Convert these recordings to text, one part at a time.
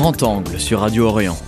Grand Angle sur Radio Orient.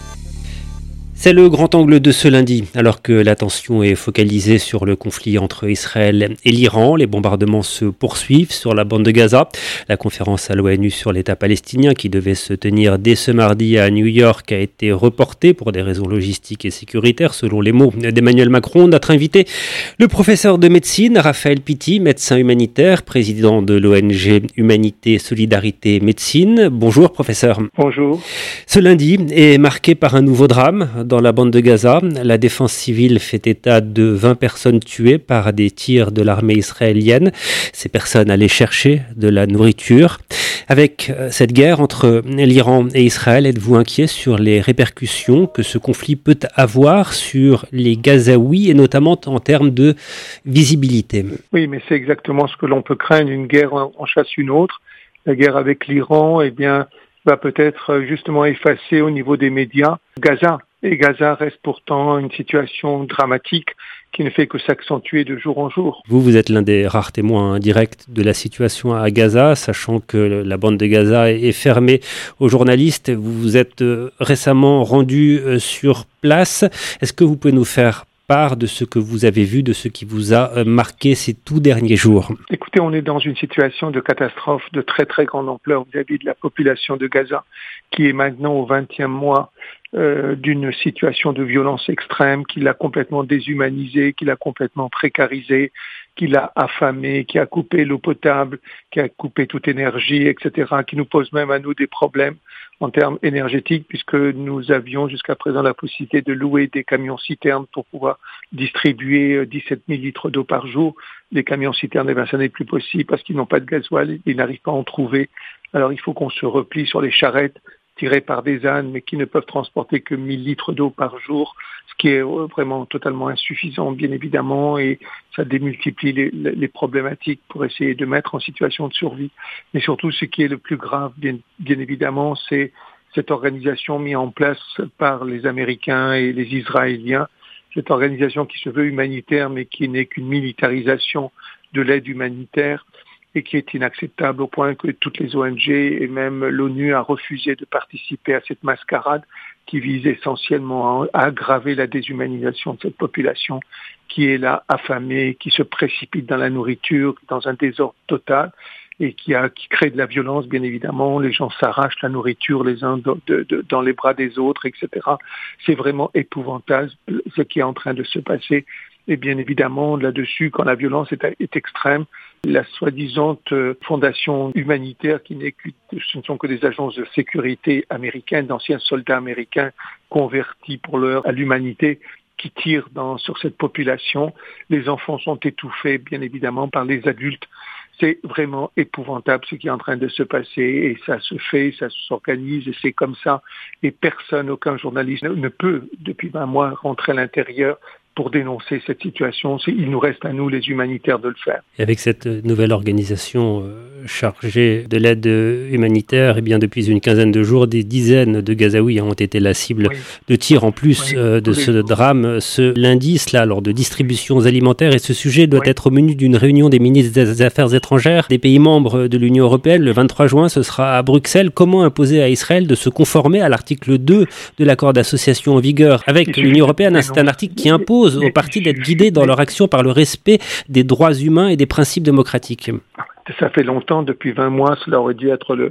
C'est le grand angle de ce lundi, alors que l'attention est focalisée sur le conflit entre Israël et l'Iran. Les bombardements se poursuivent sur la bande de Gaza. La conférence à l'ONU sur l'État palestinien, qui devait se tenir dès ce mardi à New York, a été reportée pour des raisons logistiques et sécuritaires, selon les mots d'Emmanuel Macron. Notre invité, le professeur de médecine, Raphaël Pitti, médecin humanitaire, président de l'ONG Humanité, Solidarité, Médecine. Bonjour, professeur. Bonjour. Ce lundi est marqué par un nouveau drame dans la bande de Gaza. La défense civile fait état de 20 personnes tuées par des tirs de l'armée israélienne. Ces personnes allaient chercher de la nourriture. Avec cette guerre entre l'Iran et Israël, êtes-vous inquiet sur les répercussions que ce conflit peut avoir sur les Gazaouis et notamment en termes de visibilité? Oui, mais c'est exactement ce que l'on peut craindre. Une guerre en chasse une autre. La guerre avec l'Iran, va peut-être justement effacer au niveau des médias Gaza. Et Gaza reste pourtant une situation dramatique qui ne fait que s'accentuer de jour en jour. Vous êtes l'un des rares témoins directs de la situation à Gaza, sachant que la bande de Gaza est fermée aux journalistes. Vous vous êtes récemment rendu sur place. Est-ce que vous pouvez nous faire part de ce que vous avez vu, de ce qui vous a marqué ces tout derniers jours? Écoutez, on est dans une situation de catastrophe de très très grande ampleur vis-à-vis de la population de Gaza, qui est maintenant au 20e mois d'une situation de violence extrême qui l'a complètement déshumanisé, qui l'a complètement précarisé, qui l'a affamé, qui a coupé l'eau potable, qui a coupé toute énergie, etc., qui nous pose même à nous des problèmes en termes énergétiques, puisque nous avions jusqu'à présent la possibilité de louer des camions-citernes pour pouvoir distribuer 17 000 litres d'eau par jour. Les camions-citernes, ça n'est plus possible parce qu'ils n'ont pas de gasoil, ils n'arrivent pas à en trouver. Alors il faut qu'on se replie sur les charrettes tirées par des ânes, mais qui ne peuvent transporter que 1000 litres d'eau par jour, ce qui est vraiment totalement insuffisant, bien évidemment, et ça démultiplie les problématiques pour essayer de mettre en situation de survie. Mais surtout, ce qui est le plus grave, bien évidemment, c'est cette organisation mise en place par les Américains et les Israéliens, cette organisation qui se veut humanitaire, mais qui n'est qu'une militarisation de l'aide humanitaire, et qui est inacceptable au point que toutes les ONG et même l'ONU a refusé de participer à cette mascarade qui vise essentiellement à aggraver la déshumanisation de cette population qui est là affamée, qui se précipite dans la nourriture, dans un désordre total et qui crée de la violence, bien évidemment. Les gens s'arrachent la nourriture les uns dans les bras des autres, etc. C'est vraiment épouvantable ce qui est en train de se passer. Et bien évidemment, là-dessus, quand la violence est extrême, la soi-disant fondation humanitaire, ce ne sont que des agences de sécurité américaines, d'anciens soldats américains convertis pour l'heure à l'humanité, qui tirent sur cette population. Les enfants sont étouffés, bien évidemment, par les adultes. C'est vraiment épouvantable ce qui est en train de se passer et ça se fait, ça s'organise et c'est comme ça. Et personne, aucun journaliste ne peut, depuis 20 mois, rentrer à l'intérieur pour dénoncer cette situation. Il nous reste à nous, les humanitaires, de le faire. Et avec cette nouvelle organisation chargée de l'aide humanitaire, eh bien, depuis une quinzaine de jours, des dizaines de Gazaouis ont été la cible de tirs en plus de ce drame ce lundi, cela lors de distributions alimentaires. Et ce sujet doit être au menu d'une réunion des ministres des Affaires étrangères des pays membres de l'Union européenne. Le 23 juin, ce sera à Bruxelles. Comment imposer à Israël de se conformer à l'article 2 de l'accord d'association en vigueur avec l'Union européenne? C'est un article qui impose aux partis d'être guidés dans leur action par le respect des droits humains et des principes démocratiques. Ça fait longtemps, depuis 20 mois, cela aurait dû être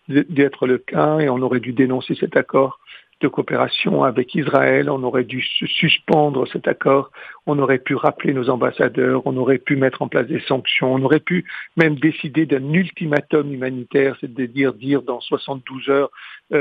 le cas et on aurait dû dénoncer cet accord de coopération avec Israël, on aurait dû suspendre cet accord, on aurait pu rappeler nos ambassadeurs, on aurait pu mettre en place des sanctions, on aurait pu même décider d'un ultimatum humanitaire, c'est-à-dire dire dans 72 heures,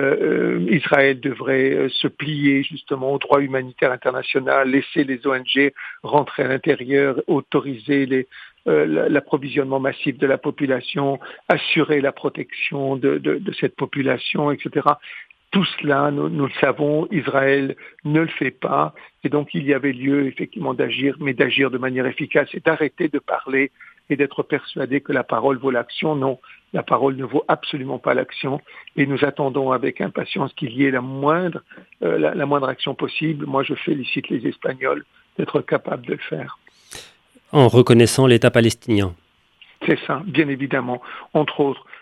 Israël devrait se plier justement au droit humanitaire international, laisser les ONG rentrer à l'intérieur, autoriser l'approvisionnement massif de la population, assurer la protection de cette population, etc. Tout cela, nous le savons, Israël ne le fait pas, et donc il y avait lieu effectivement d'agir, mais d'agir de manière efficace et d'arrêter de parler et d'être persuadé que la parole vaut l'action. Non, la parole ne vaut absolument pas l'action, et nous attendons avec impatience qu'il y ait la moindre action possible. Moi, je félicite les Espagnols d'être capables de le faire. En reconnaissant l'État palestinien. C'est ça, bien évidemment. Entre autres,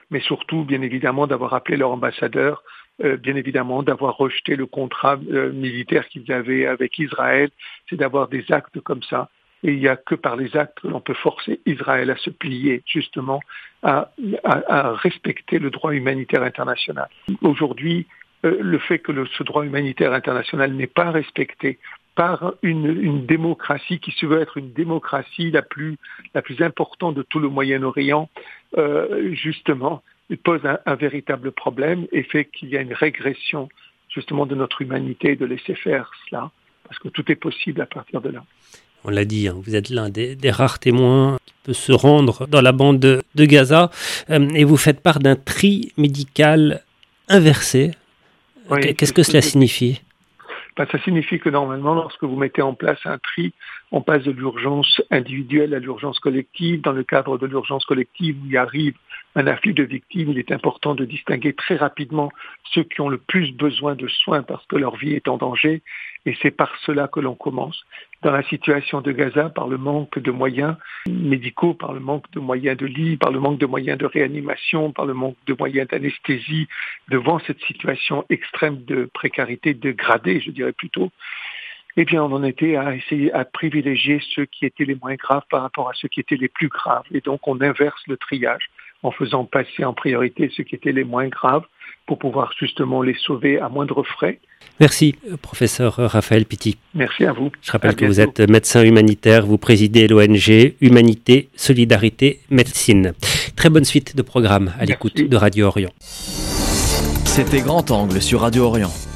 mais surtout, bien évidemment, d'avoir appelé leur ambassadeur, bien évidemment, d'avoir rejeté le contrat militaire qu'ils avaient avec Israël. C'est d'avoir des actes comme ça. Et il n'y a que par les actes que l'on peut forcer Israël à se plier, justement, à respecter le droit humanitaire international. Aujourd'hui, le fait que ce droit humanitaire international n'est pas respecté par une démocratie qui se veut être une démocratie la plus importante de tout le Moyen-Orient, justement, pose un véritable problème et fait qu'il y a une régression, justement, de notre humanité et de laisser faire cela, parce que tout est possible à partir de là. On l'a dit, vous êtes l'un des rares témoins qui peut se rendre dans la bande de Gaza et vous faites part d'un tri médical inversé. Oui, qu'est-ce que cela signifie ? Ça signifie que normalement, lorsque vous mettez en place un tri, on passe de l'urgence individuelle à l'urgence collective. Dans le cadre de l'urgence collective, où il arrive un afflux de victimes, il est important de distinguer très rapidement ceux qui ont le plus besoin de soins parce que leur vie est en danger. Et c'est par cela que l'on commence. Dans la situation de Gaza, par le manque de moyens médicaux, par le manque de moyens de lits, par le manque de moyens de réanimation, par le manque de moyens d'anesthésie, devant cette situation extrême de précarité dégradée, je dirais plutôt, eh bien, on en était à essayer à privilégier ceux qui étaient les moins graves par rapport à ceux qui étaient les plus graves. Et donc, on inverse le triage en faisant passer en priorité ceux qui étaient les moins graves pour pouvoir justement les sauver à moindre frais. Merci, professeur Raphaël Pitti. Merci à vous. Je rappelle que vous êtes médecin humanitaire, vous présidez l'ONG Humanité, Solidarité, Médecine. Très bonne suite de programme à l'écoute de Radio Orient. C'était Grand Angle sur Radio Orient.